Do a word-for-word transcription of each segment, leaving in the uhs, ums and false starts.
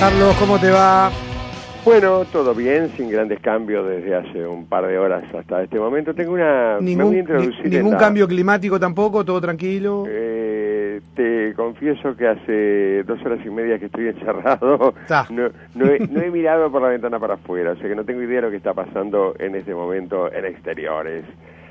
Carlos, ¿cómo te va? Bueno, todo bien, sin grandes cambios desde hace un par de horas hasta este momento. Tengo una... Ningún, me voy a introducir ni, ningún en la, cambio climático tampoco, todo tranquilo. Eh, te confieso que hace dos horas y media que estoy encerrado. No, no, he, no he mirado por la ventana para afuera, o sea que no tengo idea de lo que está pasando en este momento en exteriores.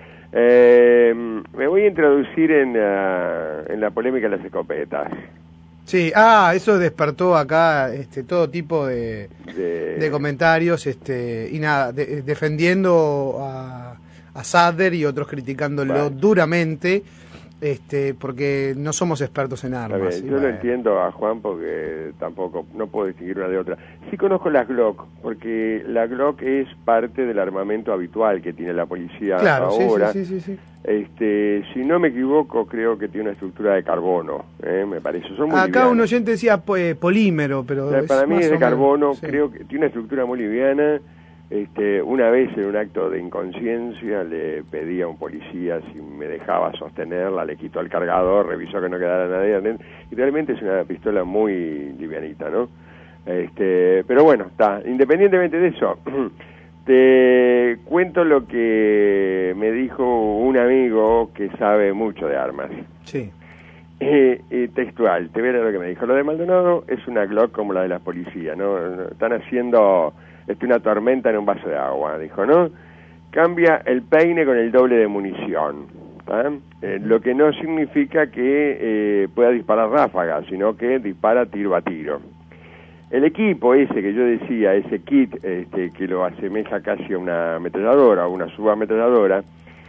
Eh, me voy a introducir en, uh, en la polémica de las escopetas. Sí, ah, eso despertó acá este todo tipo de, de... de comentarios, este y nada, de, defendiendo a, a Sader y otros criticándolo bueno. duramente, este porque no somos expertos en armas. Bien, yo bueno. lo entiendo a Juan porque tampoco, no puedo distinguir una de otra. Sí conozco la Glock, porque la Glock es parte del armamento habitual que tiene la policía claro, ahora. Sí, sí, sí, sí, sí. Este, si no me equivoco, creo que tiene una estructura de carbono, ¿eh? Me parece. Son muy Acá livianas. un oyente decía pues, polímero, pero... O sea, es para mí es de carbono, sí. creo que tiene una estructura muy liviana. Este, una vez en un acto de inconsciencia le pedí a un policía si me dejaba sostenerla, le quitó el cargador, revisó que no quedara nadie, y realmente es una pistola muy livianita, ¿no? Este, pero bueno, está. Independientemente de eso... Te cuento lo que me dijo un amigo que sabe mucho de armas. Sí. Eh, eh, textual, te veré lo que me dijo. Lo de Maldonado es una Glock como la de la policía, ¿no? Están haciendo este, una tormenta en un vaso de agua, dijo, ¿no? Cambia el peine con el doble de munición, eh, lo que no significa que eh, pueda disparar ráfagas, sino que dispara tiro a tiro. El equipo ese que yo decía, ese kit este, que lo asemeja casi a una ametralladora, a una subametralladora,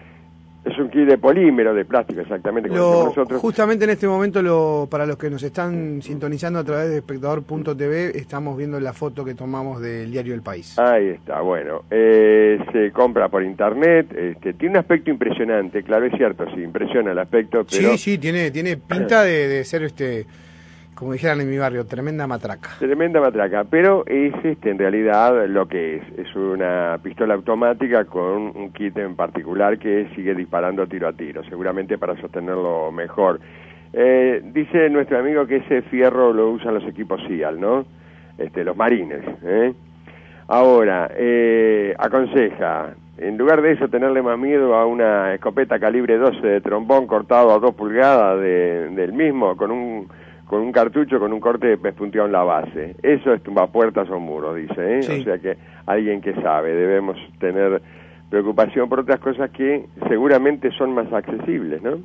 es un kit de polímero, de plástico, exactamente como lo, nosotros. Justamente en este momento, lo, para los que nos están sintonizando a través de espectador punto t v, estamos viendo la foto que tomamos del diario El País. Ahí está, bueno, eh, se compra por internet, este, tiene un aspecto impresionante, claro, es cierto, sí, impresiona el aspecto, pero... Sí, sí, tiene, tiene pinta de, de ser este... como dijeran en mi barrio, tremenda matraca. Tremenda matraca, pero es este en realidad lo que es. Es una pistola automática con un kit en particular que sigue disparando tiro a tiro, seguramente para sostenerlo mejor. Eh, dice nuestro amigo que ese fierro lo usan los equipos S I A L, ¿no? Este, los marines, ¿eh? Ahora, eh, aconseja, en lugar de eso, tenerle más miedo a una escopeta calibre doce de trombón cortado a dos pulgadas de, del mismo, con un... con un cartucho con un corte pespunteado en la base. Eso es tumbapuertas o muros, dice, ¿eh? Sí. O sea que alguien que sabe, debemos tener preocupación por otras cosas que seguramente son más accesibles, ¿no?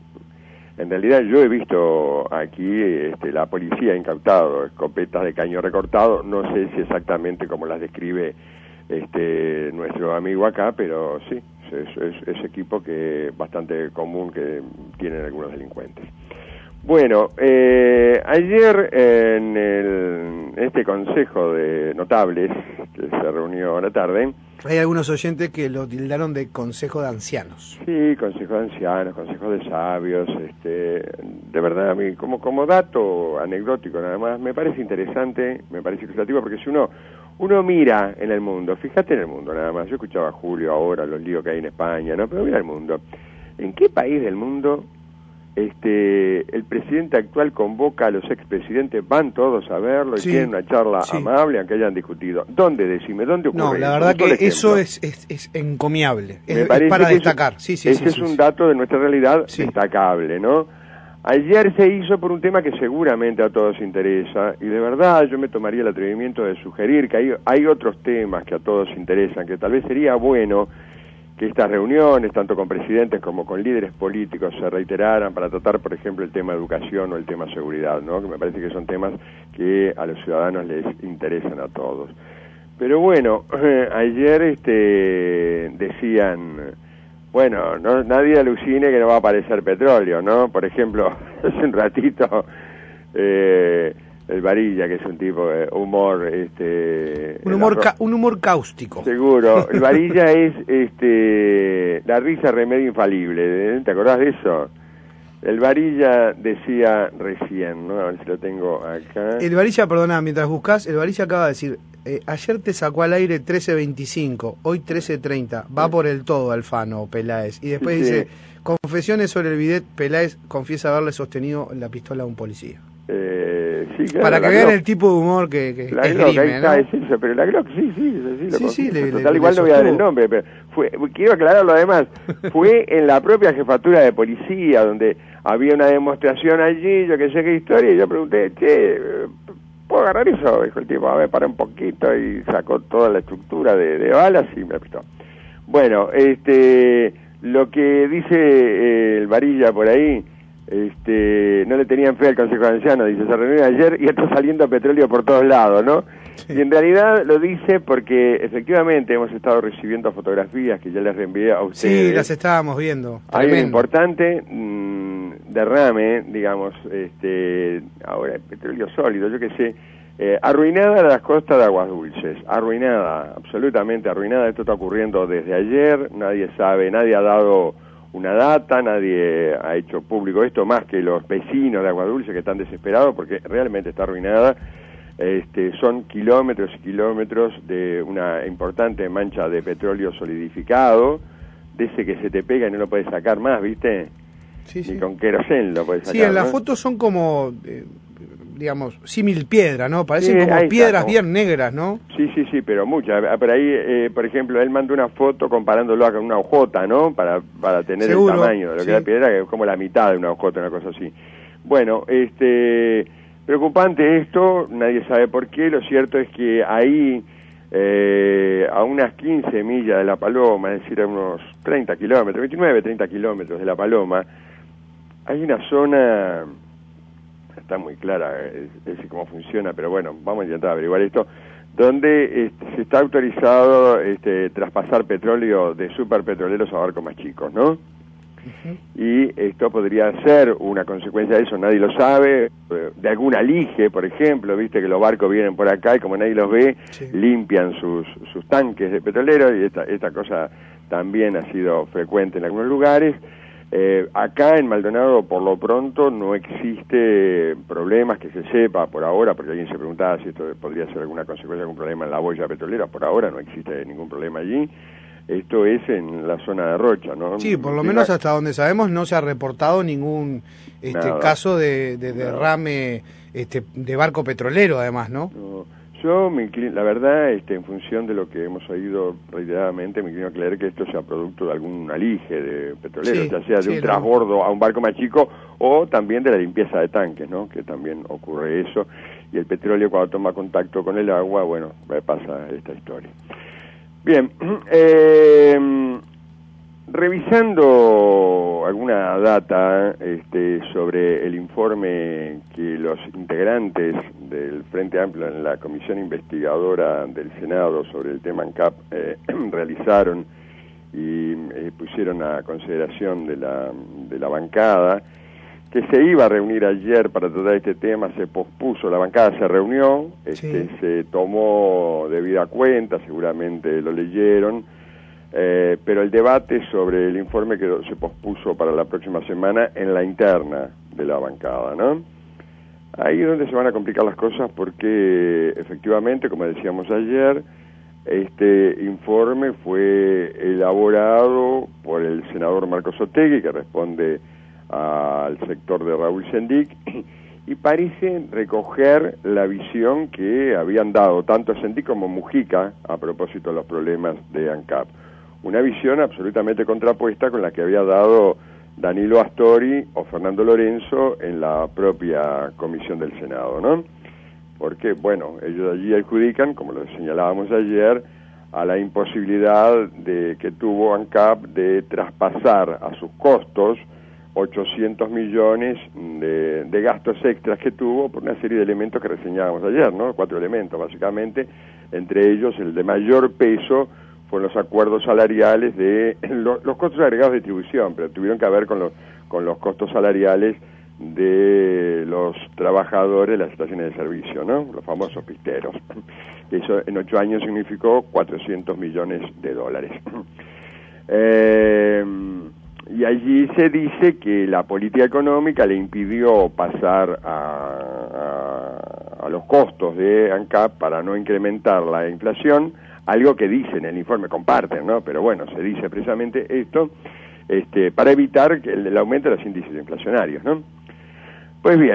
En realidad yo he visto aquí este, la policía ha incautado escopetas de caño recortado, no sé si exactamente como las describe este nuestro amigo acá, pero sí, es, es, es equipo que es bastante común que tienen algunos delincuentes. Bueno, eh, ayer en, el, en este consejo de notables que se reunió a la tarde... Hay algunos oyentes que lo tildaron de consejo de ancianos. Sí, consejo de ancianos, consejo de sabios, este, de verdad a mí como, como dato anecdótico nada más, me parece interesante, me parece ilustrativo porque si uno, uno mira en el mundo, fíjate en el mundo nada más, yo escuchaba a Julio ahora los líos que hay en España, ¿no? Pero mira el mundo, ¿en qué país del mundo... Este, el presidente actual convoca a los expresidentes, van todos a verlo y sí, tienen una charla sí. amable, aunque hayan discutido? ¿Dónde, decime, dónde ocurre? No, la verdad que eso es, es, es encomiable, es, es para destacar. Sí, sí, ese sí, es sí, un sí. dato de nuestra realidad sí. destacable, ¿no? Ayer se hizo por un tema que seguramente a todos interesa, y de verdad yo me tomaría el atrevimiento de sugerir que hay, hay otros temas que a todos interesan, que tal vez sería bueno que estas reuniones, tanto con presidentes como con líderes políticos, se reiteraran para tratar, por ejemplo, el tema educación o el tema seguridad, ¿no? Que me parece que son temas que a los ciudadanos les interesan a todos. Pero bueno, eh, ayer este, decían, bueno, no, nadie alucine que no va a aparecer petróleo, ¿no? Por ejemplo, hace un ratito... Eh, el Varilla, que es un tipo de humor... este un humor ca un humor cáustico. Seguro. El Varilla es este la risa remedio infalible. ¿Te acordás de eso? El Varilla decía recién, ¿no? A ver si lo tengo acá. El Varilla, perdona, mientras buscas, el Varilla acaba de decir, eh, ayer te sacó al aire trece veinticinco, hoy trece treinta, va por el todo Alfano Peláez. Y después sí. dice, confesiones sobre el bidet, Peláez confiesa haberle sostenido la pistola a un policía. Eh... Eh, sí, claro, para que vean Glock. el tipo de humor que, que la esgrime, Glock, ahí está, ¿no? es eso, pero la Glock sí, sí, eso sí, lo Sí, sí, le- Total, le- igual le no voy a dar el sostuvo. nombre, pero fue, quiero aclararlo además, fue en la propia jefatura de policía, donde había una demostración allí, yo que sé qué historia, y yo pregunté, che, ¿puedo agarrar eso? Dijo el tipo, a ver, para un poquito, y sacó toda la estructura de, de balas y me la pistó. Bueno, este, lo que dice eh, el Varilla por ahí, este, no le tenían fe al Consejo de Ancianos, dice, se reunió ayer y está saliendo petróleo por todos lados, ¿no? Sí. Y en realidad lo dice porque efectivamente hemos estado recibiendo fotografías que ya les reenvié a ustedes. Sí, las estábamos viendo. Hay Tremendo. un importante mmm, derrame, digamos, este, ahora petróleo sólido, yo qué sé, eh, arruinada las costas de Aguas Dulces, arruinada, absolutamente arruinada. Esto está ocurriendo desde ayer, nadie sabe, nadie ha dado una data, nadie ha hecho público esto, más que los vecinos de Aguas Dulces que están desesperados porque realmente está arruinada. Este, son kilómetros y kilómetros de una importante mancha de petróleo solidificado, de ese que se te pega y no lo puedes sacar más, ¿viste? Sí, Ni sí. con querosén lo puedes sacar. Sí, en las ¿no? fotos son como, eh, digamos, símil piedra, ¿no? Parecen Sí, como ahí piedras está, como... bien negras, ¿no? Sí, sí, sí, pero muchas. Por ahí, eh, por ejemplo, él mandó una foto comparándolo con una hojota, ¿no? Para, para tener Seguro, el tamaño de lo sí. que era piedra, que es como la mitad de una hojota, una cosa así. Bueno, este... preocupante esto, nadie sabe por qué. Lo cierto es que ahí, eh, a unas quince millas de La Paloma, es decir, a unos treinta kilómetros, veintinueve, treinta kilómetros de La Paloma, hay una zona, está muy clara, es, es cómo funciona, pero bueno, vamos a intentar averiguar esto, donde este, se está autorizado este, traspasar petróleo de superpetroleros a barcos más chicos, ¿no? Uh-huh. Y esto podría ser una consecuencia de eso, nadie lo sabe, de algún alige, por ejemplo, viste que los barcos vienen por acá y como nadie los ve, sí. limpian sus, sus tanques de petrolero, y esta, esta cosa también ha sido frecuente en algunos lugares. Eh, acá en Maldonado, por lo pronto, no existe problemas que se sepa por ahora, porque alguien se preguntaba si esto podría ser alguna consecuencia de algún problema en la boya petrolera. Por ahora no existe ningún problema allí. Esto es en la zona de Rocha, ¿no? Sí, por lo menos hasta donde sabemos no se ha reportado ningún este caso de, de derrame este, de barco petrolero, además, ¿no? No. Yo me inclino, la verdad, este, en función de lo que hemos oído reiteradamente, me inclino a creer que esto sea producto de algún alige de petrolero, sí, ya sea de sí, un transbordo no. a un barco más chico o también de la limpieza de tanques, ¿no? Que también ocurre eso, y el petróleo cuando toma contacto con el agua, bueno, pasa esta historia. Bien, eh, revisando alguna data este, sobre el informe que los integrantes del Frente Amplio en la Comisión Investigadora del Senado sobre el tema ANCAP eh, realizaron y eh, pusieron a consideración de la, de la bancada, que se iba a reunir ayer para tratar este tema, se pospuso, la bancada se reunió, este, sí. se tomó debida cuenta, seguramente lo leyeron, eh, pero el debate sobre el informe quedó, se pospuso para la próxima semana en la interna de la bancada, ¿no? Ahí es donde se van a complicar las cosas porque efectivamente, como decíamos ayer, este informe fue elaborado por el senador Marcos Otegui, que responde al sector de Raúl Sendic, y parece recoger la visión que habían dado tanto Sendic como Mujica a propósito de los problemas de ANCAP. Una visión absolutamente contrapuesta con la que había dado Danilo Astori o Fernando Lorenzo en la propia comisión del Senado, ¿no? Porque, bueno, ellos allí adjudican, como lo señalábamos ayer, a la imposibilidad de que tuvo ANCAP de traspasar a sus costos ochocientos millones de, de gastos extras que tuvo por una serie de elementos que reseñábamos ayer, ¿no? Cuatro elementos, básicamente, entre ellos el de mayor peso fueron los acuerdos salariales de los, los costos agregados de distribución, pero tuvieron que ver con los, con los costos salariales de los trabajadores de las estaciones de servicio, ¿no? Los famosos pisteros. Eso en ocho años significó cuatrocientos millones de dólares. Eh... Y allí se dice que la política económica le impidió pasar a, a, a los costos de ANCAP para no incrementar la inflación, algo que dice en el informe, comparten, ¿no? Pero bueno, se dice precisamente esto, este, para evitar que el, el aumento de los índices inflacionarios, ¿no? Pues bien,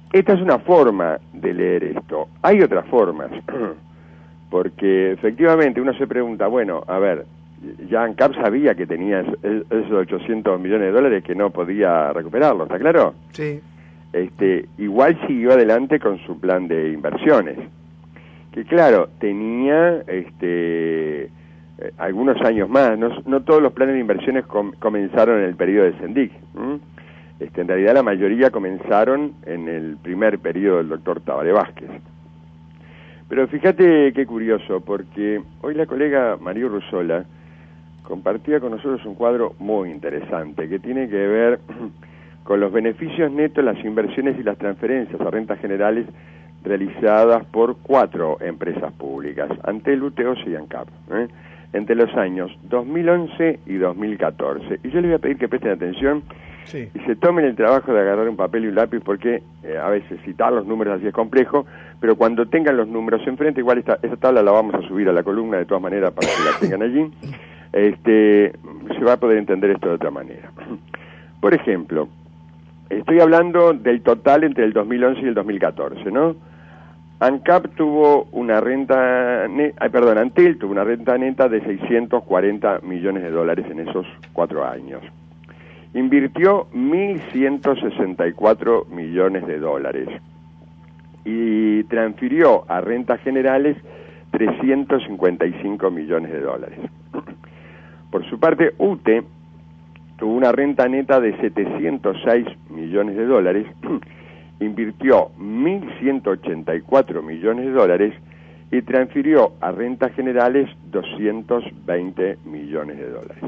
esta es una forma de leer esto. Hay otras formas, porque efectivamente uno se pregunta, bueno, a ver, ya ANCAP sabía que tenía esos ochocientos millones de dólares que no podía recuperarlo, ¿está claro? Sí. Este, igual siguió adelante con su plan de inversiones, que claro, tenía este, eh, algunos años más, no, no todos los planes de inversiones com comenzaron en el periodo de Sendic, ¿m? Este, en realidad la mayoría comenzaron en el primer periodo del doctor Tabaré Vázquez. Pero fíjate qué curioso, porque hoy la colega María Urruzola compartía con nosotros un cuadro muy interesante que tiene que ver con los beneficios netos, las inversiones y las transferencias a rentas generales realizadas por cuatro empresas públicas, Antel, U T E, O S E y ANCAP, ¿eh? entre los años dos mil once y dos mil catorce. Y yo les voy a pedir que presten atención sí. y se tomen el trabajo de agarrar un papel y un lápiz, porque eh, a veces citar los números así es complejo, pero cuando tengan los números enfrente, igual esta, esta tabla la vamos a subir a la columna de todas maneras para que la tengan allí, este, se va a poder entender esto de otra manera. Por ejemplo, estoy hablando del total entre el dos mil once y el dos mil catorce, ¿no? ANCAP tuvo una renta, ay, perdón, Antel tuvo una renta neta de seiscientos cuarenta millones de dólares en esos cuatro años. Invirtió mil ciento sesenta y cuatro millones de dólares y transfirió a rentas generales trescientos cincuenta y cinco millones de dólares. Por su parte, U T E tuvo una renta neta de setecientos seis millones de dólares, invirtió mil ciento ochenta y cuatro millones de dólares y transfirió a rentas generales doscientos veinte millones de dólares.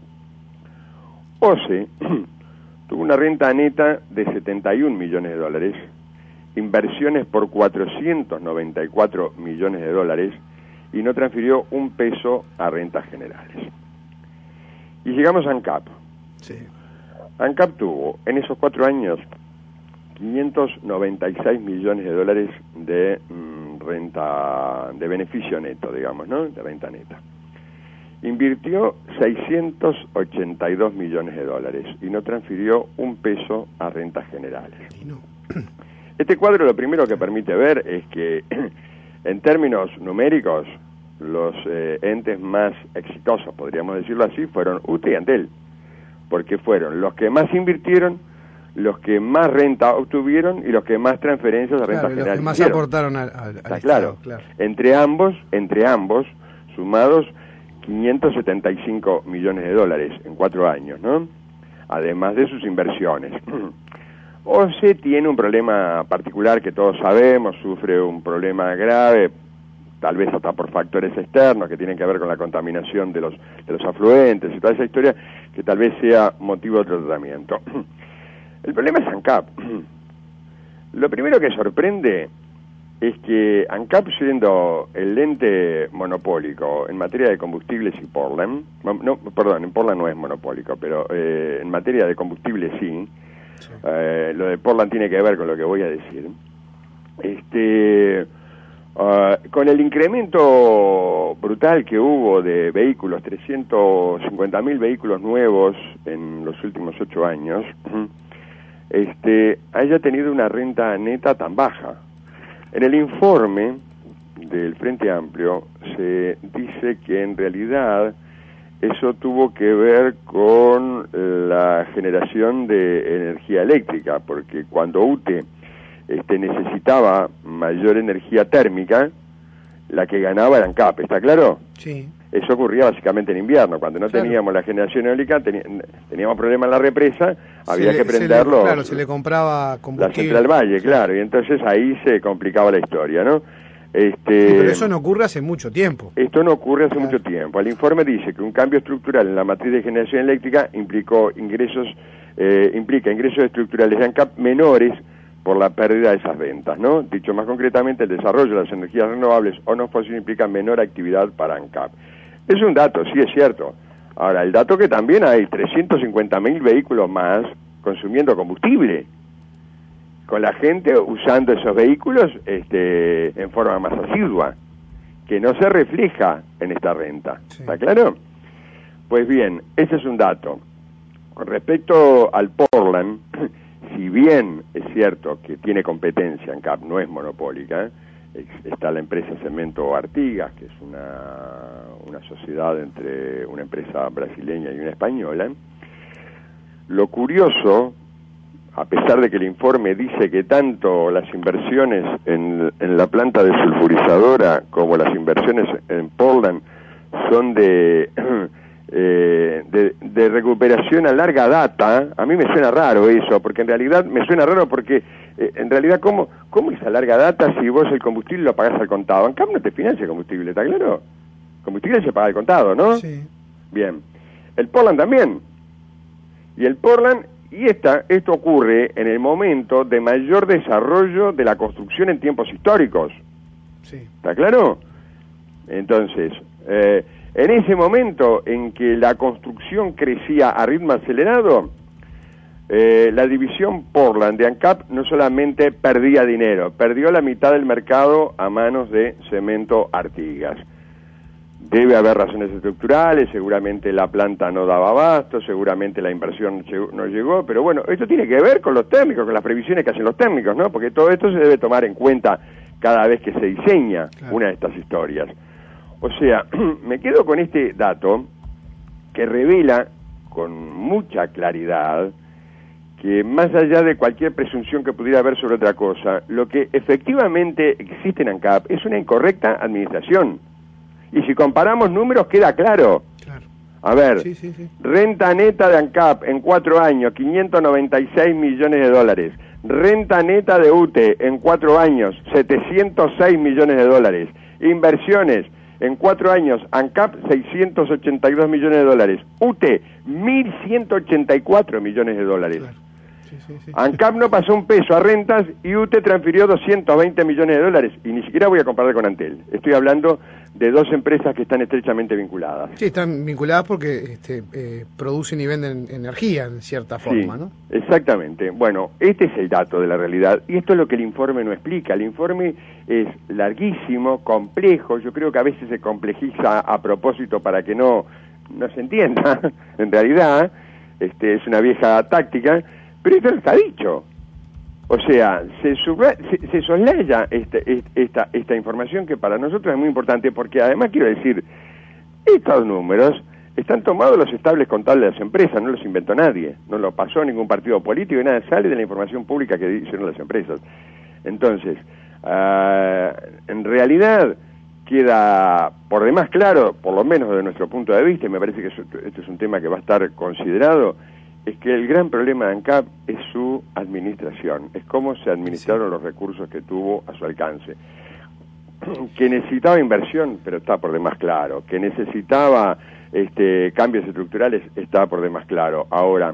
O S E tuvo una renta neta de setenta y un millones de dólares, inversiones por cuatrocientos noventa y cuatro millones de dólares y no transfirió un peso a rentas generales. Y llegamos a ANCAP. Sí. ANCAP tuvo en esos cuatro años quinientos noventa y seis millones de dólares de mm, renta, de beneficio neto, digamos, ¿no? De renta neta. Invirtió seiscientos ochenta y dos millones de dólares y no transfirió un peso a rentas generales. No. Este cuadro lo primero que permite ver es que, en términos numéricos, los eh, entes más exitosos, podríamos decirlo así, fueron U T E y Antel, porque fueron los que más invirtieron, los que más renta obtuvieron y los que más transferencias a rentas claro, generales los que más hicieron. aportaron al, al, Está al claro. Estado, claro. Entre ambos, entre ambos, sumados quinientos setenta y cinco millones de dólares en cuatro años, ¿no? Además de sus inversiones. O S E tiene un problema particular que todos sabemos, sufre un problema grave, tal vez hasta por factores externos que tienen que ver con la contaminación de los, de los afluentes y toda esa historia, que tal vez sea motivo de otro tratamiento. El problema es ANCAP. Lo primero que sorprende es que ANCAP, siendo el ente monopólico en materia de combustibles y Portland, no, perdón, en Portland no es monopólico, pero eh, en materia de combustibles sí, sí. Eh, lo de Portland tiene que ver con lo que voy a decir, este... Uh, con el incremento brutal que hubo de vehículos, trescientos cincuenta mil vehículos nuevos en los últimos ocho años, este, haya tenido una renta neta tan baja. En el informe del Frente Amplio se dice que en realidad eso tuvo que ver con la generación de energía eléctrica, porque cuando U T E Este, necesitaba mayor energía térmica, la que ganaba era ANCAP, ¿está claro? Sí. Eso ocurría básicamente en invierno, cuando no claro. teníamos la generación eólica, tení, teníamos problemas en la represa, se había le, que prenderlo. Claro, se le compraba combustible. La Central Valle, sí. claro, y entonces ahí se complicaba la historia, ¿no? Este, sí, pero eso no ocurre hace mucho tiempo. Esto no ocurre hace claro. mucho tiempo. El informe dice que un cambio estructural en la matriz de generación eléctrica implicó ingresos, eh, implica ingresos estructurales de ANCAP menores por la pérdida de esas ventas, ¿no? Dicho más concretamente, el desarrollo de las energías renovables o no fósiles implica menor actividad para ANCAP. Es un dato, sí es cierto. Ahora, el dato que también hay trescientos cincuenta mil vehículos más consumiendo combustible, con la gente usando esos vehículos este, en forma más asidua, que no se refleja en esta renta. Sí. ¿Está claro? Pues bien, ese es un dato. Con respecto al Portland, si bien es cierto que tiene competencia ANCAP, no es monopólica, está la empresa Cemento Artigas, que es una, una sociedad entre una empresa brasileña y una española. Lo curioso, a pesar de que el informe dice que tanto las inversiones en, en la planta desulfurizadora como las inversiones en Portland son de, eh, de, de recuperación a larga data, a mí me suena raro eso, porque en realidad me suena raro porque eh, en realidad ¿cómo, ¿cómo es a larga data si vos el combustible lo pagás al contado? ANCAP no te financia el combustible, ¿está claro? El combustible se paga al contado, ¿no? Sí. Bien. El Portland también. Y el Portland, y esta, esto ocurre en el momento de mayor desarrollo de la construcción en tiempos históricos. Sí. ¿Está claro? Entonces, eh, en ese momento en que la construcción crecía a ritmo acelerado, eh, la división Portland de ANCAP no solamente perdía dinero, perdió la mitad del mercado a manos de Cemento Artigas. Debe haber razones estructurales, seguramente la planta no daba abasto, seguramente la inversión no llegó, pero bueno, esto tiene que ver con los técnicos, con las previsiones que hacen los técnicos, ¿no? Porque todo esto se debe tomar en cuenta cada vez que se diseña claro. una de estas historias. O sea, me quedo con este dato que revela con mucha claridad que más allá de cualquier presunción que pudiera haber sobre otra cosa, lo que efectivamente existe en ANCAP es una incorrecta administración. Y si comparamos números queda claro. claro. A ver, sí, sí, sí. Renta neta de ANCAP en cuatro años, quinientos noventa y seis millones de dólares. Renta neta de U T E en cuatro años, setecientos seis millones de dólares. Inversiones en cuatro años, ANCAP seiscientos ochenta y dos millones de dólares. U T E mil ciento ochenta y cuatro millones de dólares. Claro. Sí, sí, sí. ANCAP no pasó un peso a rentas y U T E transfirió doscientos veinte millones de dólares. Y ni siquiera voy a comparar con Antel. Estoy hablando de dos empresas que están estrechamente vinculadas. Sí, están vinculadas porque este, eh, producen y venden energía en cierta forma, sí, ¿no? Exactamente. Bueno, este es el dato de la realidad y esto es lo que el informe no explica. El informe es larguísimo, complejo, yo creo que a veces se complejiza a propósito para que no, no se entienda, en realidad, este, es una vieja táctica, pero esto no está dicho. O sea, se, subra se, se soslaya este, esta, esta información que para nosotros es muy importante porque además quiero decir, estos números están tomados los estables contables de las empresas, no los inventó nadie, no lo pasó ningún partido político y nada, sale de la información pública que hicieron las empresas. Entonces, uh, en realidad queda por demás claro, por lo menos desde nuestro punto de vista, y me parece que eso, esto es un tema que va a estar considerado, es que el gran problema de ANCAP es su administración, es cómo se administraron los recursos que tuvo a su alcance. Que necesitaba inversión, pero está por demás claro. Que necesitaba este, cambios estructurales, está por demás claro. Ahora,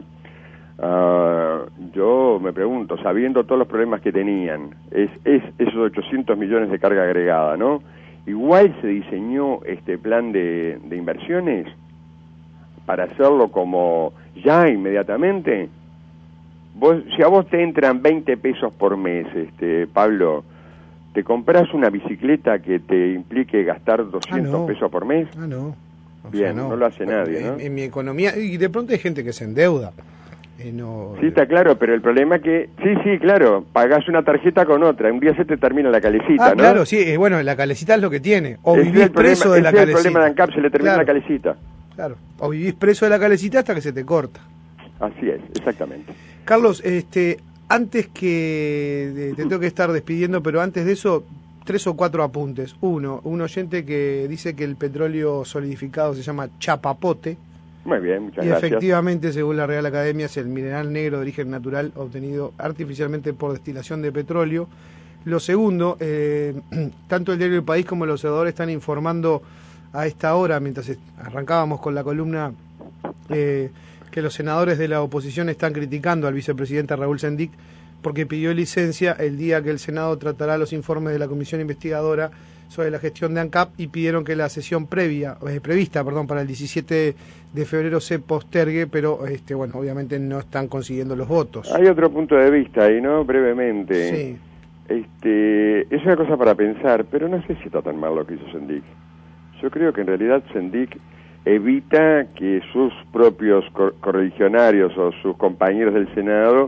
uh, yo me pregunto, sabiendo todos los problemas que tenían, es, es esos ochocientos millones de carga agregada, ¿no? Igual se diseñó este plan de, de inversiones para hacerlo como ya inmediatamente. Vos, si a vos te entran veinte pesos por mes, este Pablo, ¿te compras una bicicleta que te implique gastar doscientos ah, no. pesos por mes? Ah, no. O Bien, sea, no. no lo hace nadie, ¿no? En, en mi economía, y de pronto hay gente que se endeuda. Eh, no, sí, está claro, pero el problema es que, sí, sí, claro, pagás una tarjeta con otra, un día se te termina la calecita, ah, ¿no? claro, sí, eh, bueno, la calecita es lo que tiene. O ese vivís preso problema, de la calecita. calecita. Es el problema de ANCAP, se le termina claro. la calecita. Claro, o vivís preso de la calecita hasta que se te corta. Así es, exactamente. Carlos, este, antes que te tengo que estar despidiendo, pero antes de eso, tres o cuatro apuntes. Uno, un oyente que dice que el petróleo solidificado se llama chapapote. Muy bien, muchas y gracias. Y efectivamente, según la Real Academia, es el mineral negro de origen natural obtenido artificialmente por destilación de petróleo. Lo segundo, eh, tanto el diario El País como el Observador están informando a esta hora, mientras arrancábamos con la columna, eh, que los senadores de la oposición están criticando al vicepresidente Raúl Sendic porque pidió licencia el día que el Senado tratará los informes de la comisión investigadora sobre la gestión de ANCAP y pidieron que la sesión previa eh, prevista perdón, para el diecisiete de febrero se postergue, pero este, bueno, obviamente no están consiguiendo los votos. Hay otro punto de vista ahí, ¿no? Brevemente. Sí. Este, es una cosa para pensar, pero no sé si está tan mal lo que hizo Sendic. Yo creo que en realidad Sendic evita que sus propios cor correligionarios o sus compañeros del Senado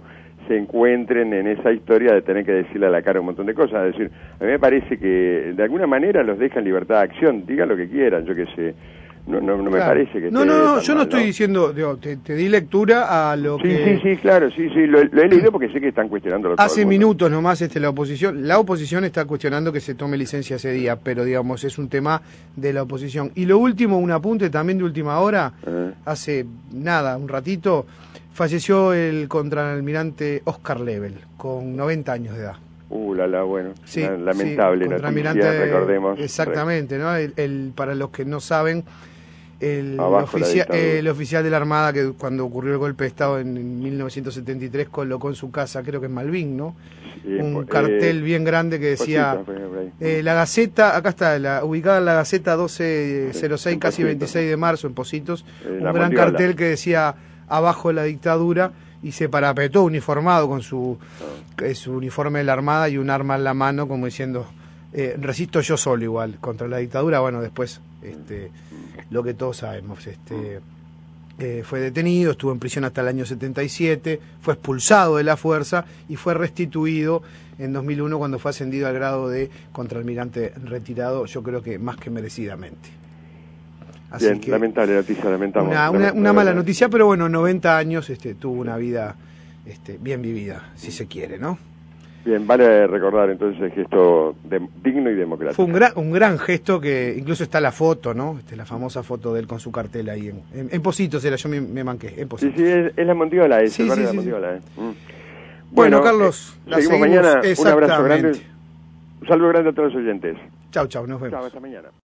se encuentren en esa historia de tener que decirle a la cara un montón de cosas. Es decir, a mí me parece que de alguna manera los dejan libertad de acción, digan lo que quieran, yo qué sé. No, no, no me claro. parece que No, no, no, yo mal, no estoy ¿no? diciendo, digo, te, te di lectura a lo sí, que... Sí, sí, claro, sí, sí, lo, lo he leído porque sé que están cuestionando Hace minutos nomás este, la oposición, la oposición está cuestionando que se tome licencia ese día, pero digamos, es un tema de la oposición. Y lo último, un apunte también de última hora, uh-huh. hace nada, un ratito, falleció el contraalmirante Oscar Lebel, con noventa años de edad. Uh, la, la, bueno, sí, lamentable sí, noticia, recordemos. Exactamente, ¿no? El, el, para los que no saben, el, oficia, el oficial de la Armada que cuando ocurrió el golpe de Estado en, en mil novecientos setenta y tres colocó en su casa, creo que en Malvin, ¿no? Sí, un eh, cartel bien grande que decía eh, la Gaceta, acá está, la, ubicada en la Gaceta doce cero seis, sí, casi veintiséis de marzo, en Positos, eh, un gran Mondiola. Cartel que decía abajo la dictadura, y se parapetó uniformado con su, oh. eh, su uniforme de la Armada y un arma en la mano, como diciendo, eh, resisto yo solo igual contra la dictadura. Bueno, después este, lo que todos sabemos, este, eh, fue detenido, estuvo en prisión hasta el año setenta y siete, fue expulsado de la fuerza y fue restituido en dos mil uno cuando fue ascendido al grado de contraalmirante retirado, yo creo que más que merecidamente. Así Bien, que lamentable noticia, lamentamos. Una, una, una mala noticia, pero bueno, noventa años, este, tuvo una vida este, bien vivida, si se quiere, ¿no? Bien, vale recordar entonces el gesto de, digno y democrático. Fue un gran, un gran gesto que incluso está la foto, ¿no? Este, la famosa foto de él con su cartel ahí en, en, en Positos era, yo me, me manqué, en Positos. Sí, sí, es, es la Mondiola, es sí, el barrio sí, de la sí, Mondiola. sí. Eh. Mm. Bueno, bueno, Carlos, eh, seguimos, seguimos mañana, un abrazo grande, un saludo grande a todos los oyentes. Chau, chau, nos vemos. Chau, hasta mañana.